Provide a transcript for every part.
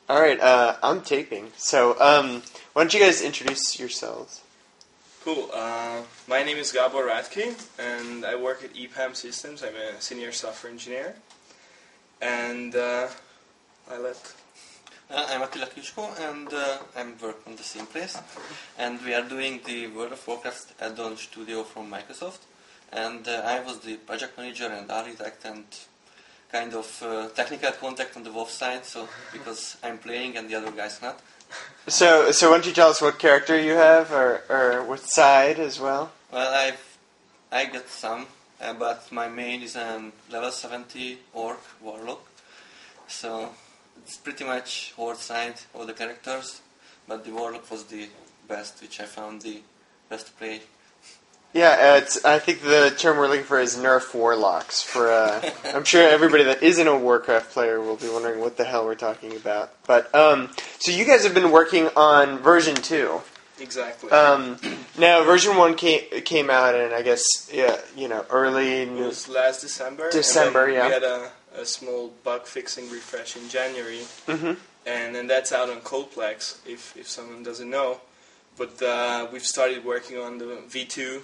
All right, I'm taping. So, why don't you guys introduce yourselves? Cool. My name is Gabor Radke, and I work at EPAM Systems. I'm a senior software engineer, and I let. I'm Attila Kisko, and I work on the same place. And we are doing the World of Warcraft add-on studio from Microsoft. And I was the project manager and architect and kind of technical contact on the WoW side, so because I'm playing and the other guy's not. So why don't you tell us what character you have, or what side as well? Well, I got some, but my main is a level 70 orc warlock, so it's pretty much horde side of the characters, but the warlock was the best, which I found the best to play. Yeah, I think the term we're looking for is nerf warlocks. I'm sure everybody that isn't a Warcraft player will be wondering what the hell we're talking about. But so you guys have been working on version 2. Exactly. Now version 1 came out, and I guess early. It was last December. December, and yeah. We had a small bug fixing refresh in January, Mm-hmm. and then that's out on Coldplex. If someone doesn't know, but we've started working on the V2.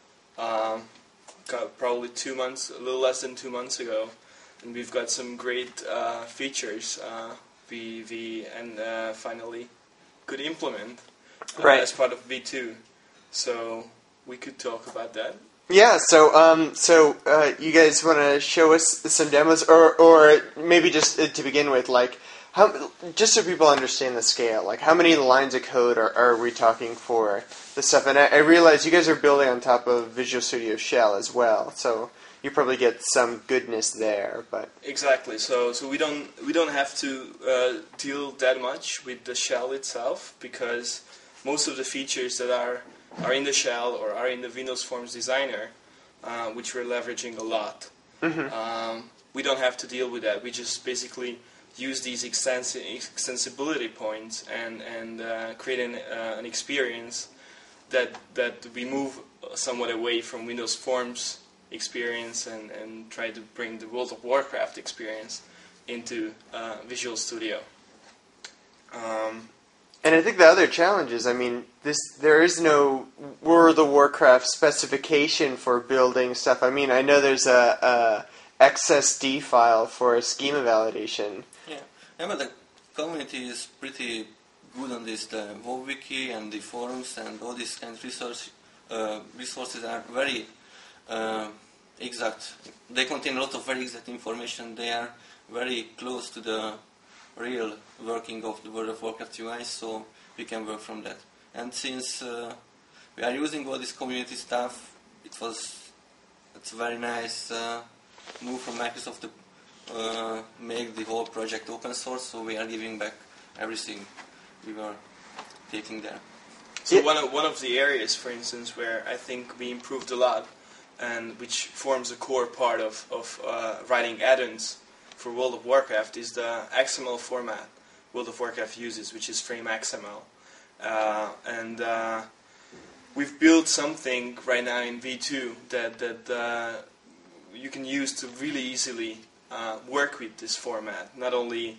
Probably 2 months, a little less than 2 months ago, and we've got some great features we finally could implement Right. as part of V2. So we could talk about that. Yeah, so you guys want to show us some demos, or maybe just to begin with, like, just so people understand the scale, like how many lines of code are we talking for this stuff? And I realize you guys are building on top of Visual Studio Shell as well, so you probably get some goodness there. But exactly, so we don't have to deal that much with the shell itself, because most of the features that are in the shell or are in the Windows Forms Designer, which we're leveraging a lot, we don't have to deal with that. We just basically use these extensibility points and create an experience that we move somewhat away from Windows Forms experience and try to bring the World of Warcraft experience into Visual Studio. And I think the other challenge is, there is no World of Warcraft specification for building stuff. I know there's a XSD file for schema validation. Yeah, but the community is pretty good on this. The WoWWiki and the forums and all these kind of resources are very exact. They contain a lot of very exact information. They are very close to the real working of the World of Warcraft UI, so we can work from that. And since we are using all this community stuff, it's a very nice move from Microsoft to make the whole project open source, so we are giving back everything we were taking there. So one of the areas, for instance, where I think we improved a lot, and which forms a core part of writing add-ons for World of Warcraft, is the XML format World of Warcraft uses, which is Frame XML. And we've built something right now in V2 that you can use to really easily work with this format. Not only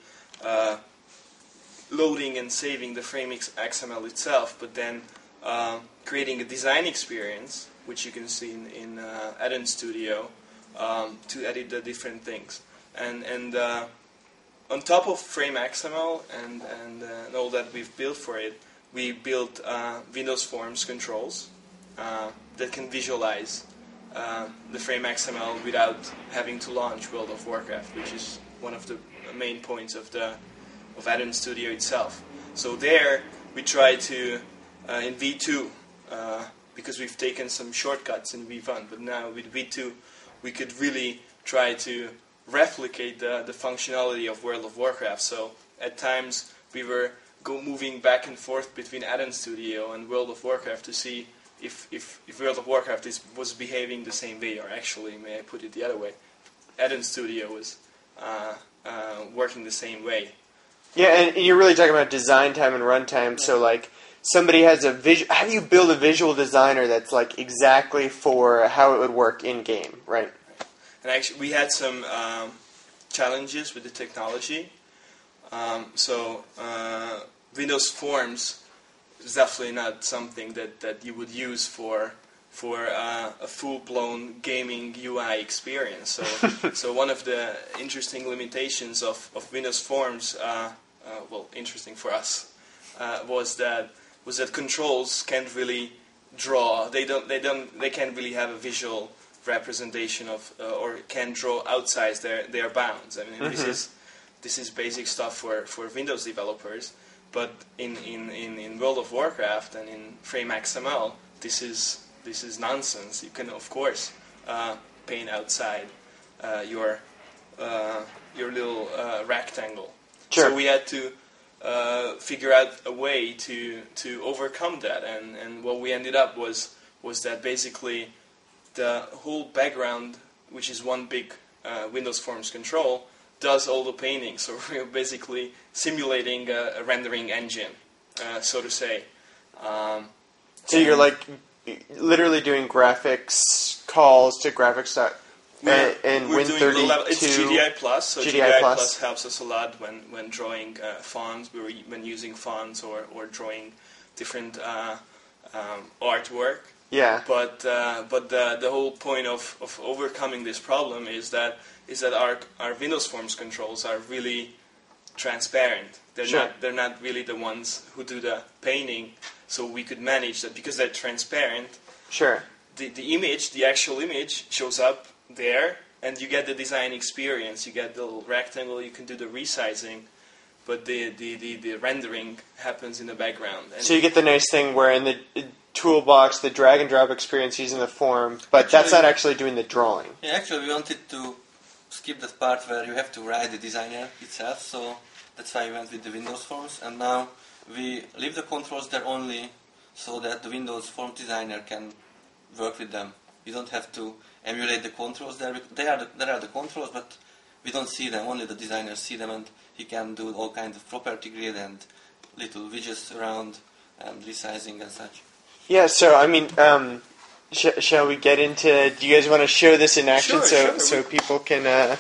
loading and saving the Frame XML itself, but then creating a design experience, which you can see in Add-on Studio, to edit the different things. And on top of Frame XML and all that we've built for it, we built Windows Forms controls that can visualize the Frame XML without having to launch World of Warcraft, which is one of the main points of Add-on Studio itself. So there we try to in V2, because we've taken some shortcuts in V1, but now with V2 we could really try to replicate the functionality of World of Warcraft. So at times we were moving back and forth between Add-on Studio and World of Warcraft to see if World of Warcraft was behaving the same way, or actually, may I put it the other way, Add-on Studio was working the same way. Yeah, and you're really talking about design time and runtime. Yeah. So, like, somebody has a how do you build a visual designer that's like exactly for how it would work in game, right? And actually, we had some challenges with the technology. Windows Forms is definitely not something that you would use for a full-blown gaming UI experience. So one of the interesting limitations of Windows Forms, interesting for us, was that controls can't really draw. They can't really have a visual representation of or can draw outside their bounds. I mean, this is basic stuff for Windows developers, but in World of Warcraft and in FrameXML, this is nonsense. You can of course paint outside your little rectangle. Sure. So we had to figure out a way to overcome that, and what we ended up was that basically the whole background, which is one big Windows Forms control, does all the painting. So we're basically simulating a rendering engine, so to say. So you're like literally doing graphics calls to graphics. And we're doing Win32. It's GDI Plus, so GDI Plus helps us a lot when drawing fonts, when using fonts or drawing different artwork. Yeah. But the whole point of overcoming this problem is that our Windows Forms controls are really transparent. They're not really the ones who do the painting, so we could manage that because they're transparent. Sure. The actual image shows up there, and you get the design experience. You get the little rectangle. You can do the resizing, but the rendering happens in the background. And so you get the nice thing where in the toolbox, the drag and drop experience using the form, but that's not actually doing the drawing. Yeah, actually we wanted to skip that part where you have to write the designer itself, so that's why we went with the Windows Forms, and now we leave the controls there only so that the Windows Form designer can work with them. You don't have to emulate the controls there. There are the controls, but we don't see them. Only the designers see them, and he can do all kinds of property grid and little widgets around and resizing and such. Yeah, so I mean, shall we get into? Do you guys want to show this in action so people can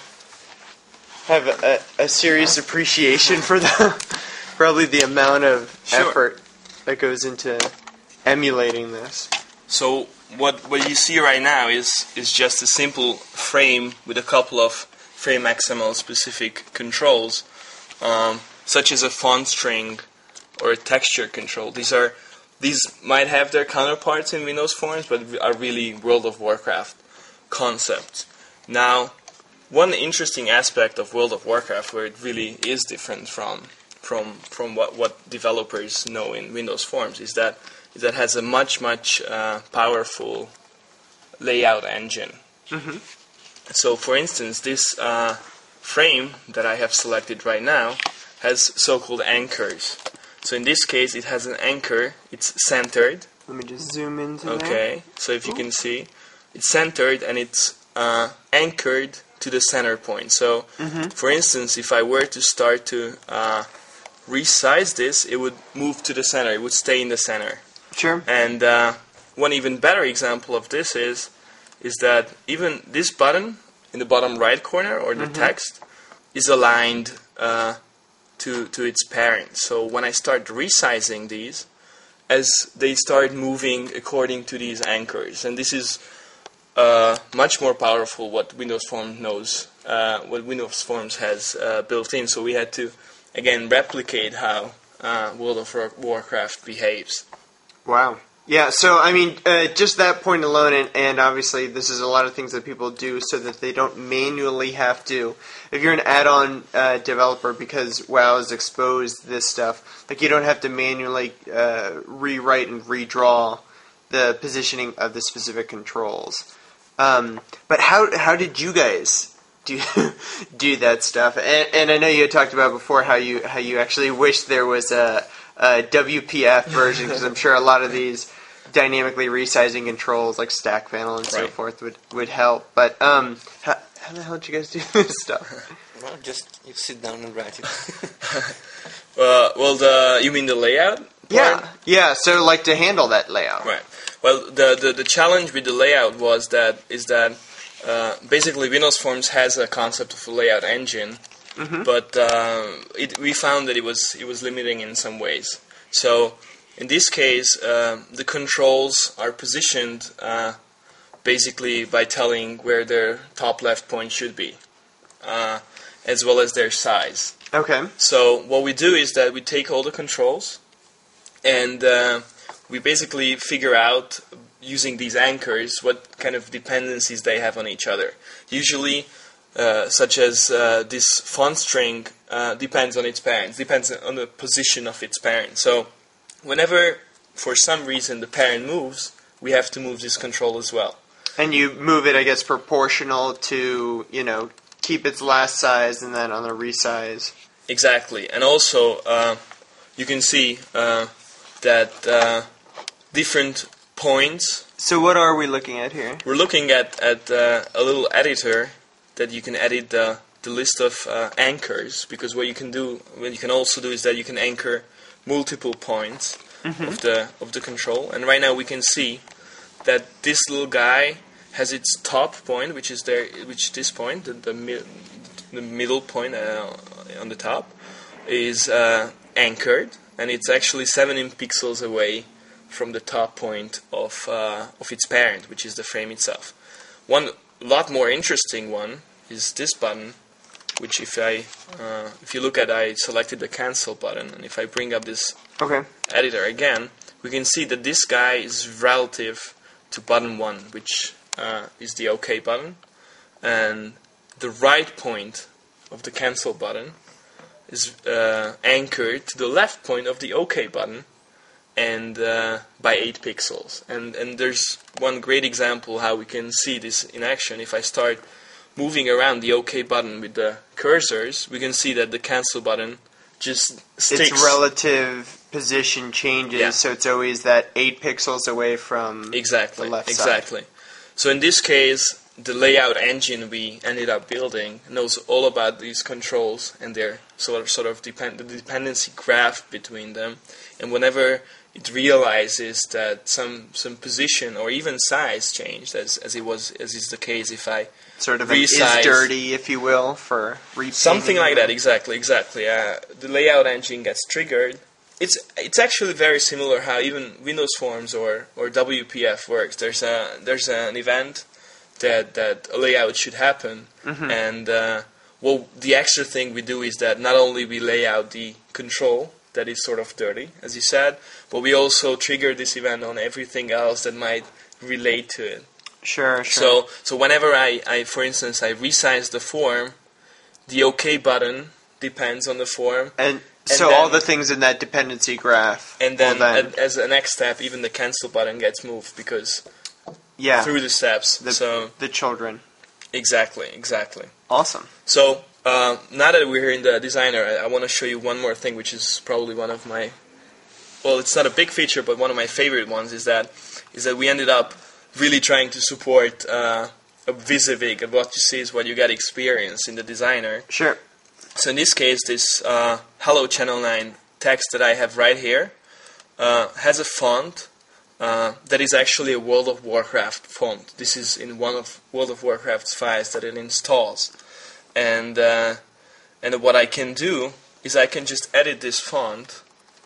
have a serious appreciation for probably the amount of effort that goes into emulating this? So what you see right now is just a simple frame with a couple of FrameXML specific controls, such as a font string or a texture control. These might have their counterparts in Windows Forms, but are really World of Warcraft concepts. Now, one interesting aspect of World of Warcraft, where it really is different from what developers know in Windows Forms, is that it has a much powerful layout engine. Mm-hmm. So, for instance, this frame that I have selected right now has so-called anchors. So in this case, it has an anchor. It's centered. Let me just zoom into that. Okay, so if you can see, it's centered and it's anchored to the center point. So, for instance, if I were to start to resize this, it would move to the center. It would stay in the center. Sure. And one even better example of this is that even this button in the bottom right corner, or the text, is aligned to its parent. So when I start resizing these, as they start moving according to these anchors, and this is much more powerful what Windows Forms knows, what Windows Forms has built in. So we had to again replicate how World of Warcraft behaves. Wow. Yeah, so I mean, just that point alone, and obviously this is a lot of things that people do so that they don't manually have to. If you're an add-on developer, because WoW has exposed this stuff, like you don't have to manually rewrite and redraw the positioning of the specific controls. But how did you guys do that stuff? And I know you had talked about before how you actually wish there was a WPF version, because I'm sure a lot of these dynamically resizing controls like stack panel and so forth would help. But how the hell did you guys do this stuff? Well, just you sit down and write it. You mean the layout part? Yeah. So like to handle that layout. Right. Well, the challenge with the layout is that basically Windows Forms has a concept of a layout engine, but we found that it was limiting in some ways. So in this case, the controls are positioned basically by telling where their top left point should be, as well as their size. Okay. So what we do is that we take all the controls and we basically figure out, using these anchors, what kind of dependencies they have on each other. Usually, such as this font string depends on its parent, depends on the position of its parent. So whenever, for some reason, the parent moves, we have to move this control as well. And you move it, I guess, proportional to, keep its last size and then on the resize. Exactly. And also, you can see that different points. So what are we looking at here? We're looking at a little editor that you can edit the list of anchors, because what you can also do is that you can anchor multiple points of the control. And right now we can see that this little guy has its top point, which is this point, the middle point on the top, is anchored, and it's actually 17 pixels away from the top point of its parent, which is the frame itself. One lot more interesting one is this button, which if you look at, I selected the cancel button, and if I bring up this editor again, we can see that this guy is relative to button 1, which is the OK button, and the right point of the cancel button is anchored to the left point of the OK button, and by 8 pixels. And there's one great example how we can see this in action. If I start moving around the OK button with the cursors, we can see that the cancel button just sticks. Its relative position changes, so it's always that 8 pixels away from the left side. Exactly. So in this case, the layout engine we ended up building knows all about these controls and their sort of the dependency graph between them. And whenever it realizes that some position or even size changed, as is the case if I sort of resize, is dirty, if you will, for repainting. Something like that, exactly. The layout engine gets triggered. It's actually very similar how even Windows Forms or WPF works. There's an event that a layout should happen, and the extra thing we do is that not only we lay out the control that is sort of dirty, as you said, but we also trigger this event on everything else that might relate to it. Sure. So whenever I for instance, I resize the form, the OK button depends on the form. And so then, all the things in that dependency graph. And then as a next step, even the cancel button gets moved because through the steps. The children. Exactly. Awesome. So now that we're in the designer, I want to show you one more thing, which is probably one of my, well, it's not a big feature, but one of my favorite ones is that we ended up really trying to support a VisiVig, and what you see is what you get experience in the designer. Sure. So in this case, this Hello Channel 9 text that I have right here has a font that is actually a World of Warcraft font. This is in one of World of Warcraft's files that it installs. And what I can do is I can just edit this font.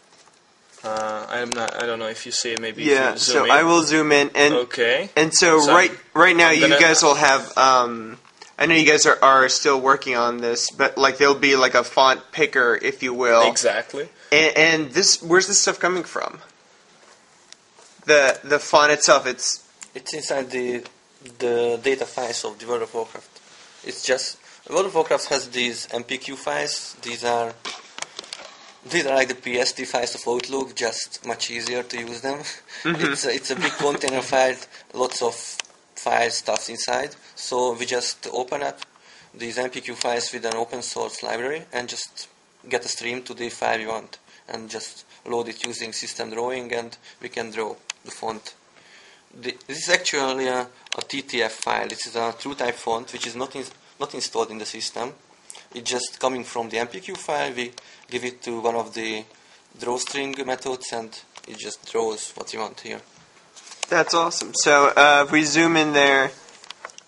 I don't know if you see it. Maybe if you zoom in. I will zoom in. And, okay. And so right now you guys will have. I know you guys are still working on this, but there'll be a font picker, if you will. Exactly. And this, where's this stuff coming from? The font itself, it's inside the data files of the World of Warcraft. It's just World of Warcraft has these MPQ files. These are like the PSD files of Outlook, just much easier to use them. It's a big container file, lots of file stuff inside. So we just open up these MPQ files with an open source library and just get a stream to the file you want and just load it using system drawing, and we can draw the font. This is actually a TTF file. This is a TrueType font which is not installed in the system. It's just coming from the MPQ file. We give it to one of the drawString methods, and it just draws what you want here. That's awesome. So if we zoom in there,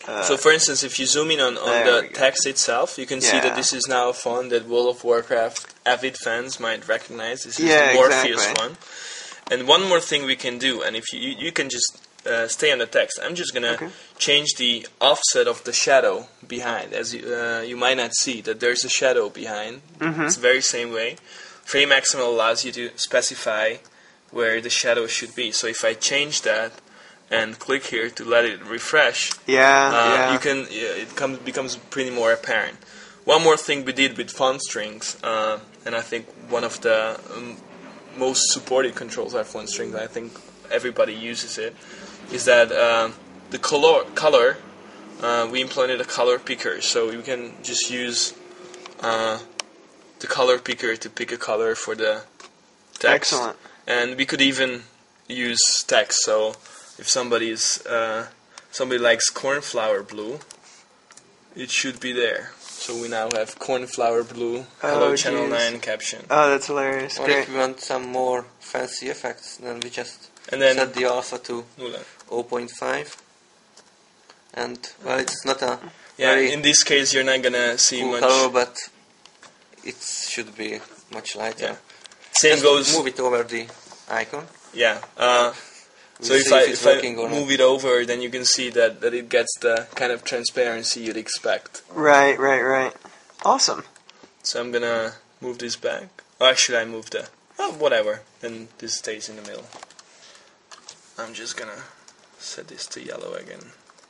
So, for instance, if you zoom in on there the text itself, you can see Yeah. that this is now a font that World of Warcraft avid fans might recognize. This is Yeah, the Morpheus exactly. one. And one more thing we can do, and if you can just stay on the text. I'm just gonna Okay. change the offset of the shadow behind. As you might not see that there's a shadow behind. Mm-hmm. It's the very same way. Frame XML allows you to specify where the shadow should be. So if I change that and click here to let it refresh, Yeah. you can becomes pretty more apparent. One more thing we did with font strings, and I think one of the most supported controls are font strings. I think everybody uses it. Is that the color? We implemented a color picker, so you can just use the color picker to pick a color for the text. Excellent. And we could even use text. So if somebody likes cornflower blue, it should be there. So we now have cornflower blue. Hello, Channel geez. 9 caption. Oh, that's hilarious. Or Great. if we want some more fancy effects, then we just And then set the alpha to Nula. 0.5. And, well, it's not a Yeah, very in this case you're not gonna see cool much. color, but it should be much lighter. Yeah. Same Just goes. move it over the icon. Yeah. We'll So see if it's I working or not. move it over, then you can see that it gets the kind of transparency you'd expect. Right. Awesome. So I'm gonna move this back. Oh, actually, I moved the. Oh, whatever. Then this stays in the middle. I'm just gonna set this to yellow again.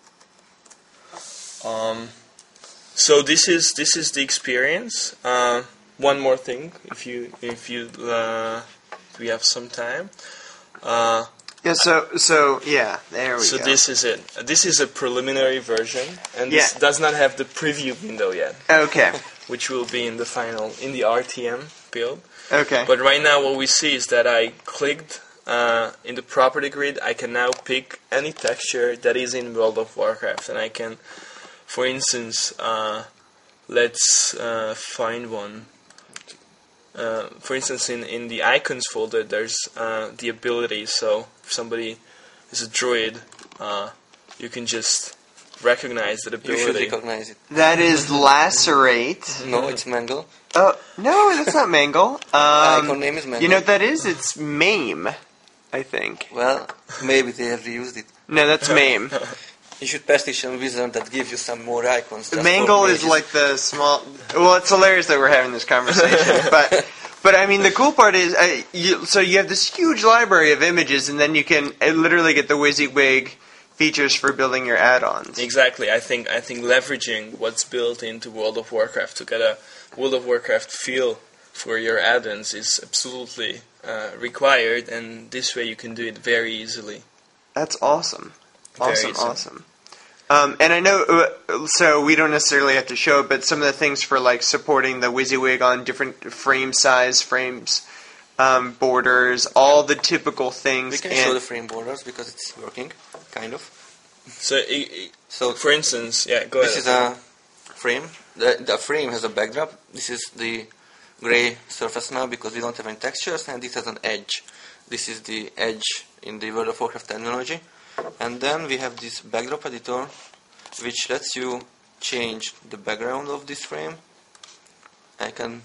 So this is the experience. One more thing, if we have some time. Yeah. So yeah. There we So go. this is it. This is a preliminary version, and this Yeah. does not have the preview window yet, Okay. which will be in the RTM build. Okay. But right now, what we see is that I clicked in the property grid. I can now pick any texture that is in World of Warcraft, and I can, for instance, let's find one. For instance, in the icons folder, there's the ability. So if somebody is a druid, you can just recognize that You should ability. recognize it. That is lacerate. No, it's Mangle. Oh no, that's not Mangle. Icon name is Mangle. You know what that is? It's Maim, I think. Well, maybe they have reused it. No, that's Maim. You should partition Wizard that gives you some more icons. just for Mangle is mages. like the small. Well, it's hilarious that we're having this conversation, but I mean the cool part is, so you have this huge library of images, and then you can literally get the WYSIWYG features for building your add-ons. Exactly. I think leveraging what's built into World of Warcraft to get a World of Warcraft feel for your add-ons is absolutely required, and this way you can do it very easily. That's awesome. Very Awesome, easy. awesome. And I know, so we don't necessarily have to show it, but some of the things for like supporting the WYSIWYG on different frame size, frames, borders, all the typical things. We can and show the frame borders because it's working, kind of. So, So for instance, yeah, go this ahead. is a frame. The frame has a backdrop. This is the gray surface now because we don't have any textures, and this has an edge. This is the edge in the World of Warcraft terminology. And then we have this backdrop editor, which lets you change the background of this frame. I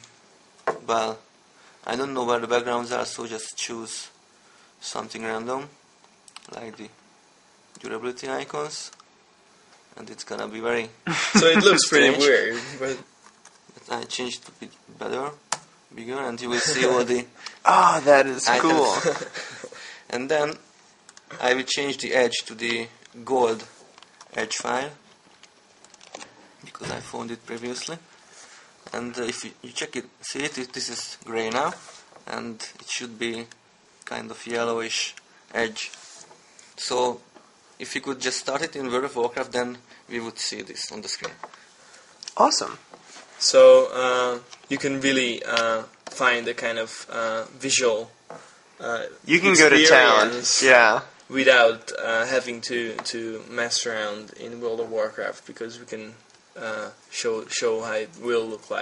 don't know where the backgrounds are, so just choose something random, like the durability icons, and it's gonna be very. So it looks pretty strange. weird, but I changed it a bit better, bigger, and you will see all the oh, that is items. cool. And then I will change the edge to the gold edge file because I found it previously. And if you check it, see it, this is gray now, and it should be kind of yellowish edge. So if you could just start it in World of Warcraft, then we would see this on the screen. Awesome. so you can really find a kind of visual. You can go to town. experience Yeah. without having to mess around in World of Warcraft, because we can show how it will look like.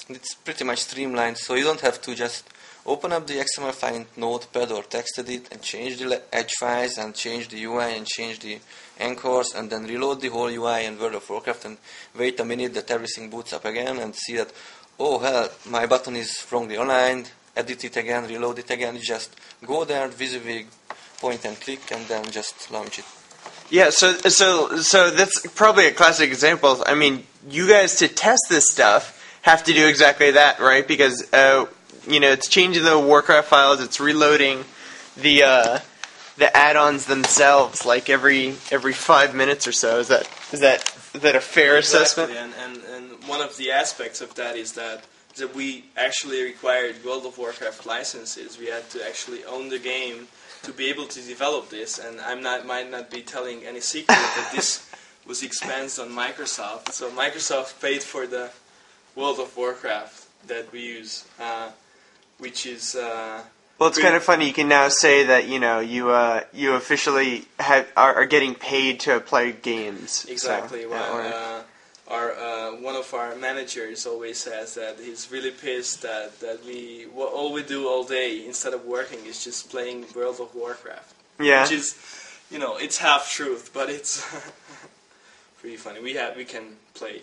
it's pretty much streamlined, so you don't have to just open up the XML file in Notepad or text edit and change the edge files and change the UI and change the anchors and then reload the whole UI in World of Warcraft and wait a minute that everything boots up again and see that, oh hell, my button is wrongly aligned, edit it again, reload it again. You just go there, WYSIWYG, point and click, and then just launch it. Yeah, so that's probably a classic example. I mean, you guys to test this stuff have to do exactly that, right? Because it's changing the Warcraft files, it's reloading the add-ons themselves, like every 5 minutes or so. Is that a fair assessment? And one of the aspects of that is that we actually required World of Warcraft licenses. We had to actually own the game to be able to develop this, and might not be telling any secret that this was expensed on Microsoft. So Microsoft paid for the World of Warcraft that we use, which is well, it's kind of funny. You can now say that you officially are getting paid to play games. Exactly. So, Well, one of our managers always says that he's really pissed that all we do all day instead of working is just playing World of Warcraft. Yeah. Which is, it's half truth, but it's pretty funny. We can play.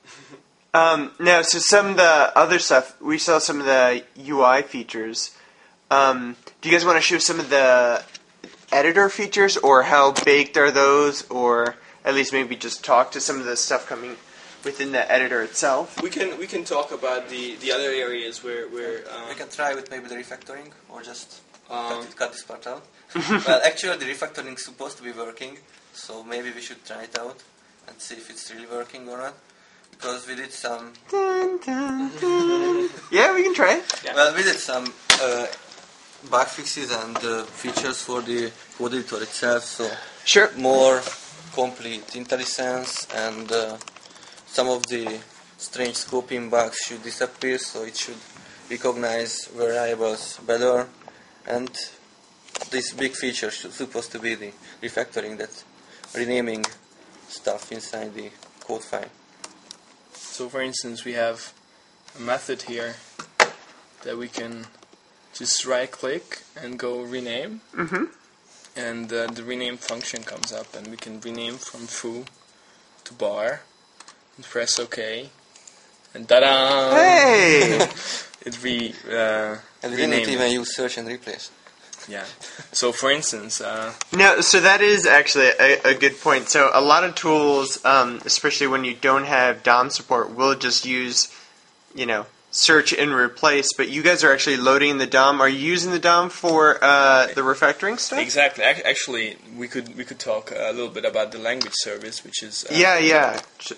Now, so some of the other stuff, we saw some of the UI features. Do you guys want to show some of the editor features, or how baked are those, or at least maybe just talk to some of the stuff coming within the editor itself? We can talk about the other areas where we can try with maybe the refactoring, or just cut this part out. Well, actually the refactoring is supposed to be working, so maybe we should try it out and see if it's really working or not. Because we did some... Dun, dun, dun. Yeah, we can try it. Yeah. Well, we did some bug fixes and features for the code editor itself, so Sure. more complete IntelliSense, and some of the strange scoping bugs should disappear, so it should recognize variables better, and this big feature should supposed to be the refactoring, that renaming stuff inside the code file. So for instance, we have a method here that we can just right click and go rename. Mm-hmm. And the rename function comes up, and we can rename from foo to bar and press OK. And ta-da! Hey! And we didn't renamed. even use search and replace. Yeah. So for instance, No, so that is actually a good point. So a lot of tools, especially when you don't have DOM support, will just use, search and replace. But you guys are actually loading the DOM. Are you using the DOM for the refactoring stuff? exactly. Actually, we could talk a little bit about the language service, which is Yeah.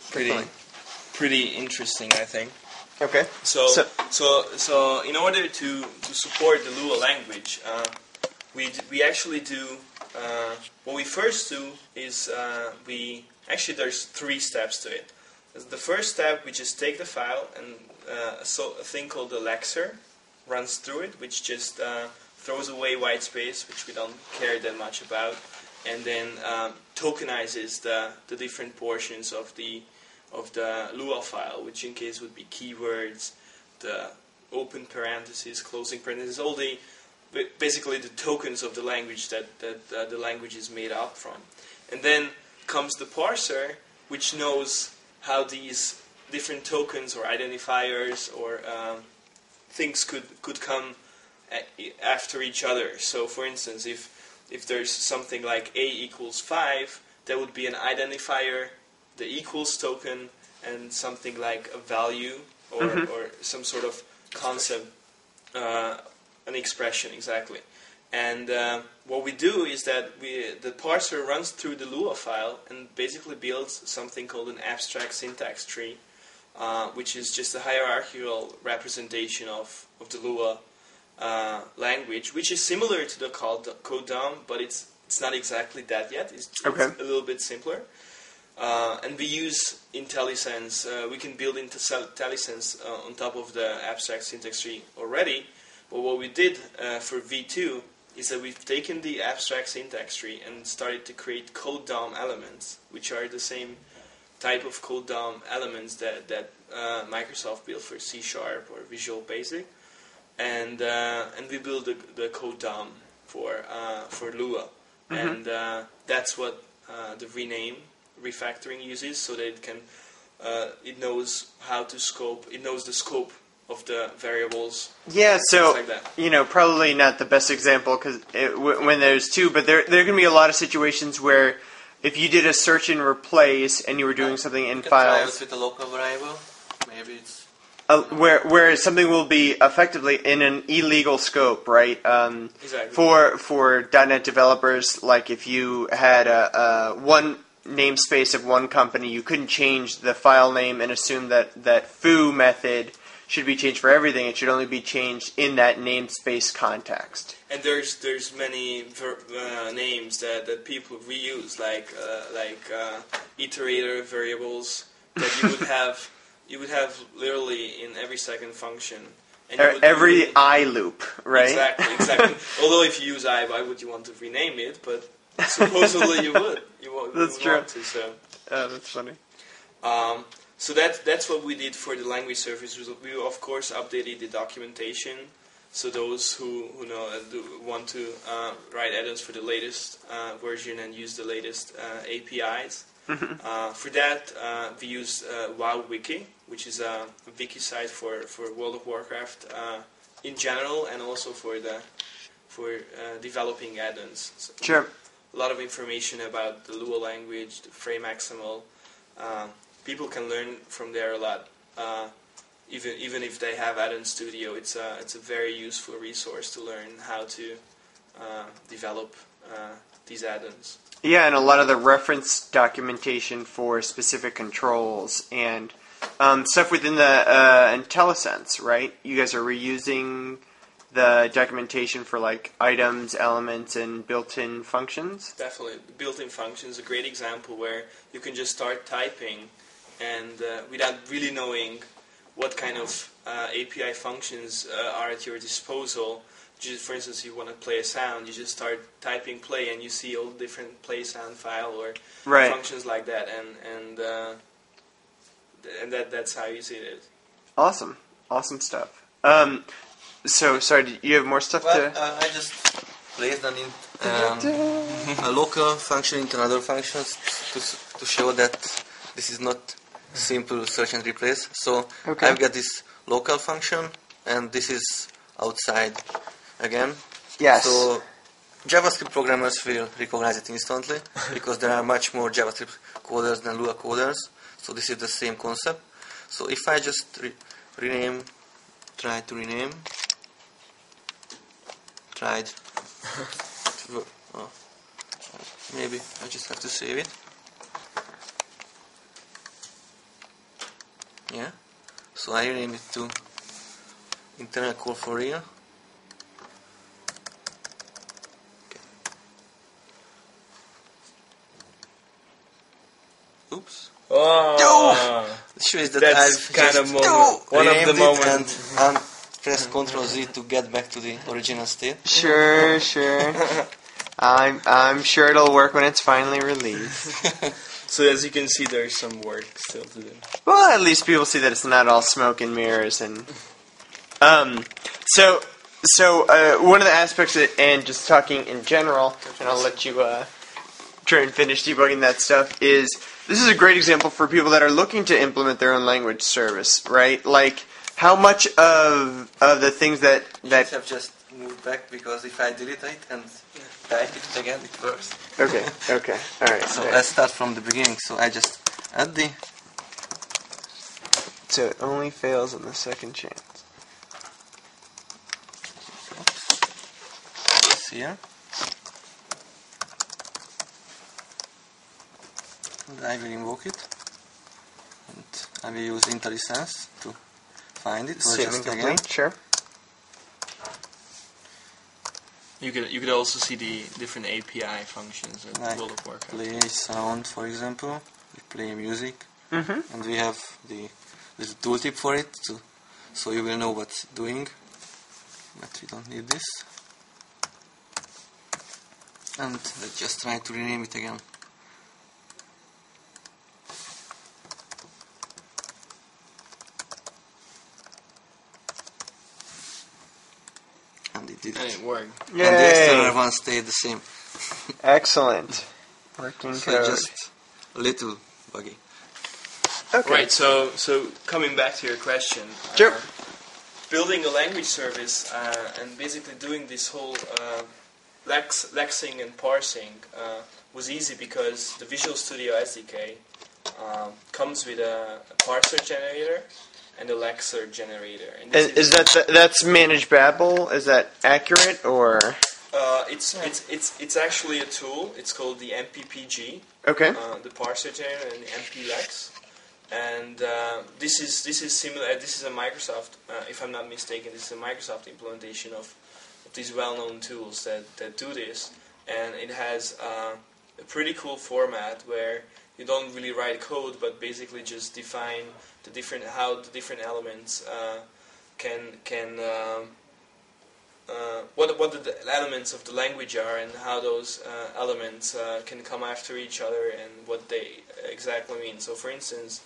pretty interesting, I think. Okay. So in order to support the Lua language, we actually do what we first do is there's 3 steps to it. The first step, we just take the file, and a thing called the lexer runs through it, which just throws away white space, which we don't care that much about, and then tokenizes the different portions of the Lua file, which in case would be keywords, the open parentheses, closing parentheses, all basically the tokens of the language that the language is made up from. And then comes the parser, which knows how these different tokens or identifiers or things could come after each other. So for instance, if there's something like a equals 5, that would be an identifier, the equals token, and something like a value or some sort of concept, an expression, exactly. And what we do is that the parser runs through the Lua file and basically builds something called an abstract syntax tree, which is just a hierarchical representation of the Lua language, which is similar to the code DOM, but it's not exactly that yet. It's a little bit simpler. And we use IntelliSense. We can build IntelliSense on top of the abstract syntax tree already. But what we did for V2 is that we've taken the abstract syntax tree and started to create code DOM elements, which are the same type of code DOM elements that Microsoft built for C# or Visual Basic, and we built the code DOM for Lua, and that's what the rename refactoring uses, so that it can it knows how to scope. It knows the scope of the variables. Yeah, so like that. Probably not the best example because when there's two, but there can be a lot of situations where if you did a search and replace and you were doing something in files, with a local variable, maybe it's where something will be effectively in an illegal scope, right? Exactly. For .NET developers, like if you had a one namespace of one company, you couldn't change the file name and assume that foo method should be changed for everything. It should only be changed in that namespace context. And there's many names that people reuse, like iterator variables that you would have literally in every second function. And Every I loop, right? Exactly. Although if you use I, why would you want to rename it? But supposedly you would. That's true. Want to, so. That's funny. So that's what we did for the language service. We of course updated the documentation, so those who want to write add-ons for the latest version and use the latest APIs. For that, we used WoWWiki, which is a wiki site for World of Warcraft in general, and also for developing add-ons. So Sure. A lot of information about the Lua language, the FrameXML. People can learn from there a lot. Even if they have Add-on Studio, it's a very useful resource to learn how to develop these add-ons. Yeah, and a lot of the reference documentation for specific controls and stuff within the IntelliSense, right? You guys are reusing the documentation for like items, elements, and built-in functions? Definitely. The built-in function is a great example where you can just start typing and without really knowing what kind of API functions are at your disposal. Just, for instance, you want to play a sound, you just start typing play and you see all different play sound file or functions like that, and that's how you see it. Awesome stuff. So, sorry, do you have more stuff to... I just placed a local function into another function to show that this is not simple search and replace. So I've got this local function, and this is outside again. Yes. So JavaScript programmers will recognize it instantly because there are much more JavaScript coders than Lua coders. So this is the same concept. So if I just maybe I just have to save it. Yeah. So I rename it to internal call for real. Okay. Oops. Oh, It shows that that's I've kind just of one of the moments and press Ctrl Z to get back to the original state. Sure. I'm sure it'll work when it's finally released. So as you can see, there's some work still to do. Well, at least people see that it's not all smoke and mirrors, and so one of the aspects of, and just talking in general, and I'll let you try and finish debugging that stuff, is this is a great example for people that are looking to implement their own language service, right? Like, how much of the things that Have just moved back because if I delete it and type it again, it works. Okay, all right. So let's start from the beginning. So I just add the... So it only fails on the second chance. This here. And I will invoke it. And I will use IntelliSense to find it. Or just again. Sure. You could also see the different API functions in Like World of Warcraft. play sound, for example. We play music. Mm-hmm. And we have there's a tooltip for it, so you will know what's doing. But we don't need this. And let's just try to rename it again. and it did And it. it worked. And the external one stayed the same. Excellent. Working So code. just a little buggy. Okay. Right, so coming back to your question, Sure. building a language service and basically doing this whole lexing and parsing was easy because the Visual Studio SDK comes with a parser generator and a lexer generator. And this Is that's managed Babel? Is that accurate or? It's actually a tool. It's called the MPPG. Okay. The parser generator and the MPLex. And this is similar. This is a Microsoft, if I'm not mistaken, this is a Microsoft implementation of these well-known tools that do this. And it has a pretty cool format where you don't really write code, but basically just define how the different elements what the elements of the language are and how those elements can come after each other and what they exactly mean. So, for instance,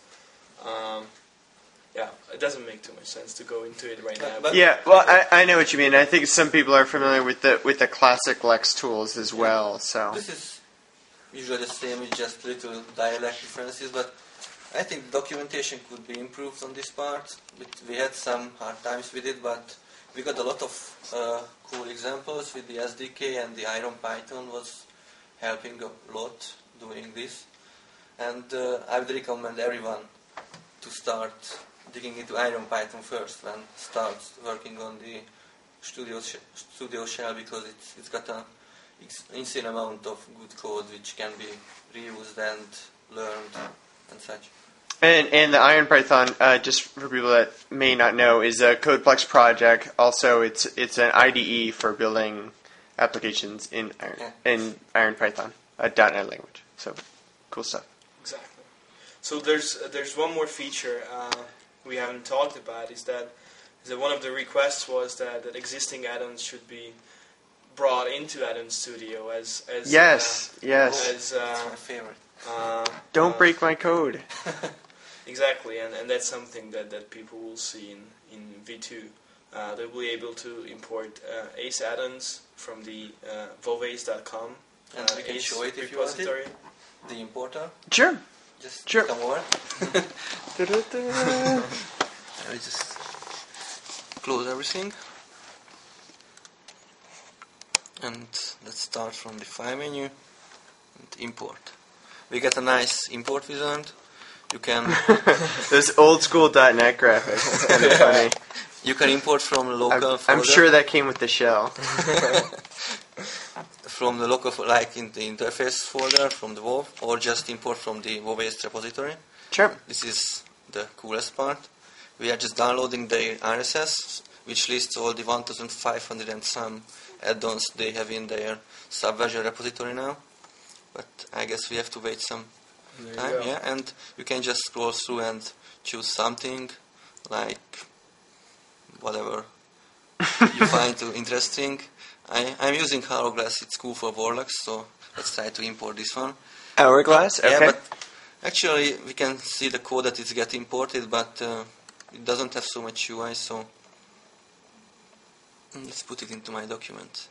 it doesn't make too much sense to go into it right now. Yeah, well, I know what you mean. I think some people are familiar with the classic Lex tools as well. So This is usually the same with just little dialect differences, but I think documentation could be improved on this part. We had some hard times with it, but we got a lot of cool examples with the SDK, and the IronPython was helping a lot doing this. And I would recommend everyone to start digging into IronPython first when starts working on the Studio Shell, because it's got an insane amount of good code which can be reused and learned and such. and the IronPython, just for people that may not know, is a CodePlex project. Also, it's an IDE for building applications in IronPython, a .NET language. So cool stuff. Exactly. So there's one more feature we haven't talked about is that one of the requests was that existing add-ons should be brought into Add-on Studio as Yes. That's my favorite. Don't break my code. Exactly, and that's something that people will see in V2. They'll be able to import ACE add-ons from the vovace.com And we can ACE show it if you want it. repository. The importer. Sure. Just Sure. come over. Da-da-da. I just close everything. And let's start from the file menu and import. We get a nice import wizard. You can Those old school .NET graphics. It's kind of funny. you can import from local I'm folder. sure that came with the shell. From the local, like in the interface folder from the WoW, or just import from the WoW-based repository. Sure. This is the coolest part. We are just downloading the RSS, which lists all the 1,500 and some add-ons they have in their Subversion repository now. But I guess we have to wait some There time. you go. Yeah, and you can just scroll through and choose something like whatever you find too interesting. I'm using Hourglass. It's cool for Warlocks, so let's try to import this one. Hourglass? Okay. Yeah, but actually we can see the code that it's getting imported, but it doesn't have so much UI, so let's put it into my document.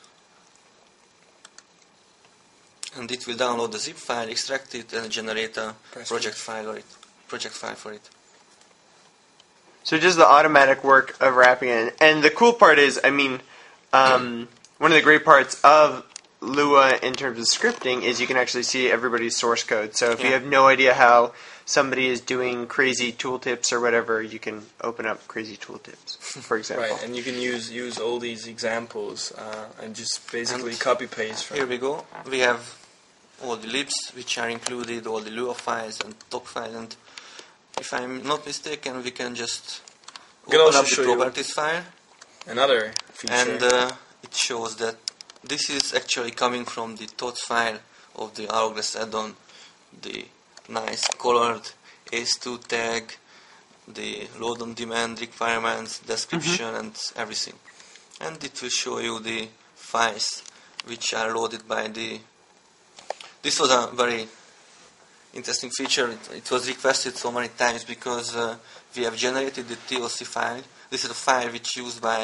And it will download the zip file, extract it, and generate a project file for it. So just the automatic work of wrapping it. And the cool part is, I mean, one of the great parts of Lua in terms of scripting is you can actually see everybody's source code. So if you Yeah. have no idea how somebody is doing crazy tooltips or whatever, you can open up crazy tooltips, for example. Right, and you can use all these examples and just basically And copy paste Here from. we go. We have all the libs which are included, all the Lua files and top files, and if I'm not mistaken, we can just We can open also up the show you properties file, Another feature. and it shows that this is actually coming from the TOTS file of the Hourglass add-on, the nice colored ACE2 tag, the load on demand requirements, description, and everything. And it will show you the files which are loaded by the... This was a very interesting feature. It was requested so many times because we have generated the TLC file. This is a file which is used by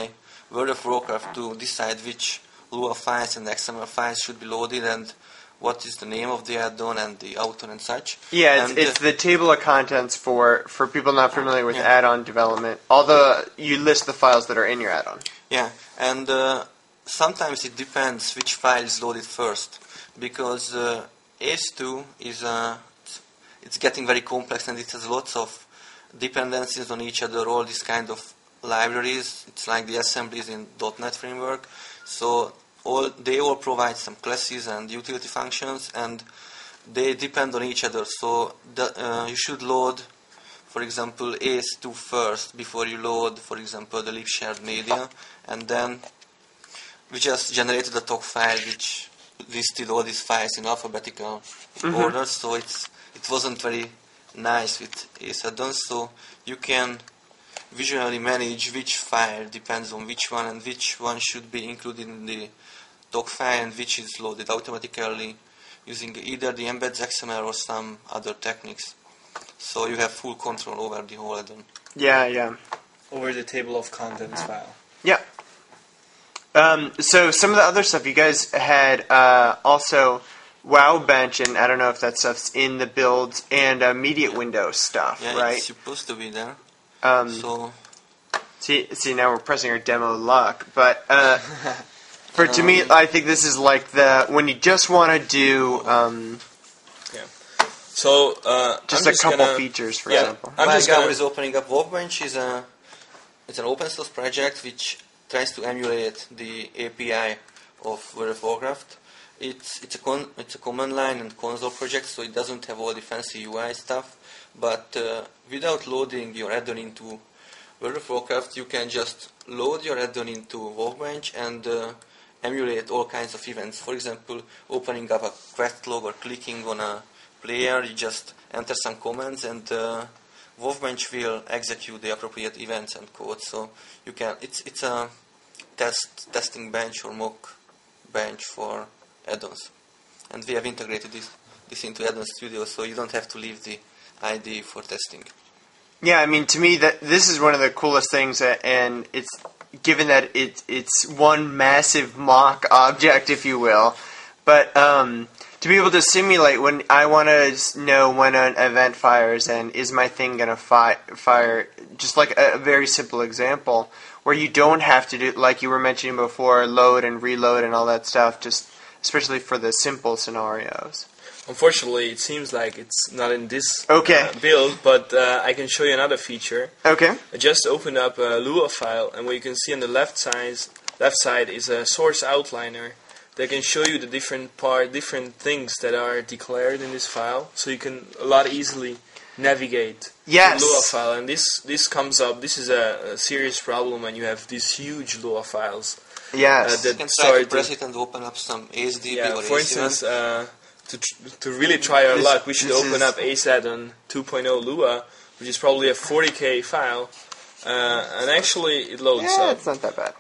World of Warcraft to decide which Lua files and XML files should be loaded and what is the name of the add-on and the author and such. Yeah, and, it's the table of contents for people not familiar with Yeah. add-on development. Although you list the files that are in your add-on. Yeah, and sometimes it depends which file is loaded first, because ACE2 is it's getting very complex and it has lots of dependencies on each other, all these kind of libraries. It's like the assemblies in .NET framework. So they all provide some classes and utility functions, and they depend on each other. So you should load, for example, ACE2 first before you load, for example, the lib shared media, and then we just generated a TOC file which listed all these files in alphabetical order. So it wasn't very nice with ACE add-ons. So you can visually manage which file depends on which one, and which one should be included in the TOC file and which is loaded automatically using either the embeds XML or some other techniques. So you have full control over the whole add-on. Yeah. Over the table of contents file. Yeah. So some of the other stuff you guys had also WoW Bench, and I don't know if that stuff's in the builds, and immediate window stuff, Yeah, right? it's supposed to be there. So See, now we're pressing our demo luck, but to me, I think this is like when you just want to do So just I'm a couple gonna, features, for yeah, example. I'm just Mygaur gonna, is opening up Workbench. It's an open source project which tries to emulate the API of World of Warcraft. It's a command line and console project, so it doesn't have all the fancy UI stuff. But without loading your add-on into World of Warcraft, you can just load your add-on into Workbench and emulate all kinds of events. For example, opening up a quest log or clicking on a player, you just enter some commands and Workbench will execute the appropriate events and code. So you can it's a testing bench or mock bench for add-ons, and we have integrated this into Add-on Studio, so you don't have to leave the IDE for testing. Yeah, I mean, to me, that this is one of the coolest things, and it's given that it's one massive mock object, if you will, but to be able to simulate when I want to know when an event fires and is my thing going to fire, just like a very simple example, where you don't have to do, like you were mentioning before, load and reload and all that stuff, just especially for the simple scenarios. Unfortunately, it seems like it's not in this build, but I can show you another feature. Okay. I just opened up a Lua file, and what you can see on the left side is a source outliner that can show you the different things that are declared in this file, so you can a lot easily navigate the Lua file. And this comes up. This is a serious problem when you have these huge Lua files. Yes. You can try to press it and open up some AceDB or for instance, to really try our luck, we should open up ACE add-on 2.0 Lua, which is probably a 40K file, and actually it loads up. Yeah, it's not that bad.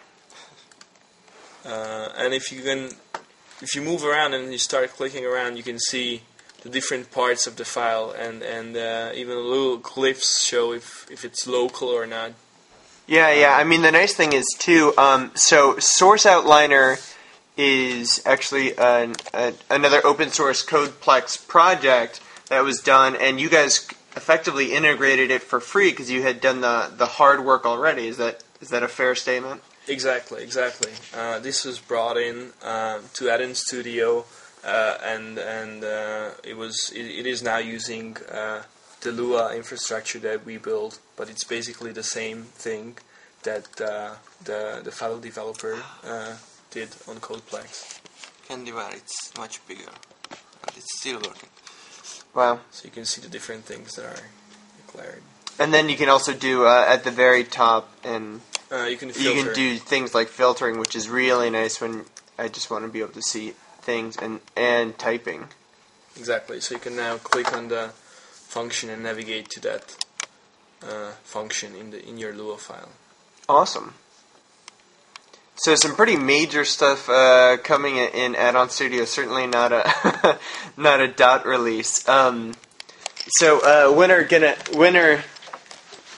And if you move around and you start clicking around, you can see the different parts of the file, and even little glyphs show if it's local or not. Yeah. I mean, the nice thing is too. So Source Outliner is actually another open source CodePlex project that was done, and you guys effectively integrated it for free because you had done the hard work already. Is that a fair statement? Exactly. This was brought in to Add-on Studio, and it is now using the Lua infrastructure that we built, but it's basically the same thing that the fellow developer did on CodePlex. CandyWare, it's much bigger, and it's still working. Wow. So you can see the different things that are declared. And then you can also do at the very top, and you can filter. You can do things like filtering, which is really nice when I just want to be able to see things, and typing. Exactly. So you can now click on the function and navigate to that function in your Lua file. Awesome. So some pretty major stuff coming in Add-on Studio. Certainly not a not a dot release. So when are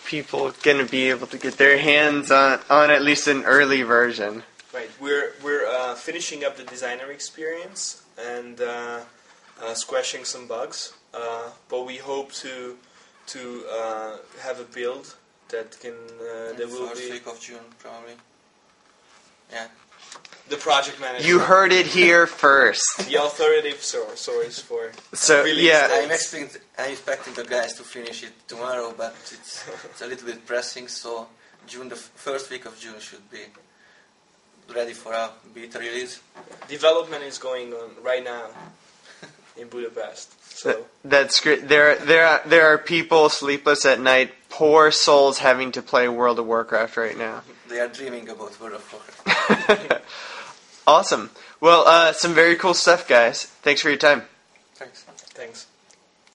people going to be able to get their hands on at least an early version? Right. We're finishing up the designer experience and squashing some bugs, but we hope to have a build that can that will first be week of June probably. Yeah. the project manager. You heard it here first. The authoritative source for So, release yeah. dates. I'm expecting the guys to finish it tomorrow, but it's a little bit pressing. So June, the first week of June, should be ready for a beta release. Development is going on right now in Budapest. So That's great. There are people sleepless at night, poor souls having to play World of Warcraft right now. They are dreaming about World of Warcraft. Awesome. Well, some very cool stuff, guys. Thanks for your time. Thanks. thanks.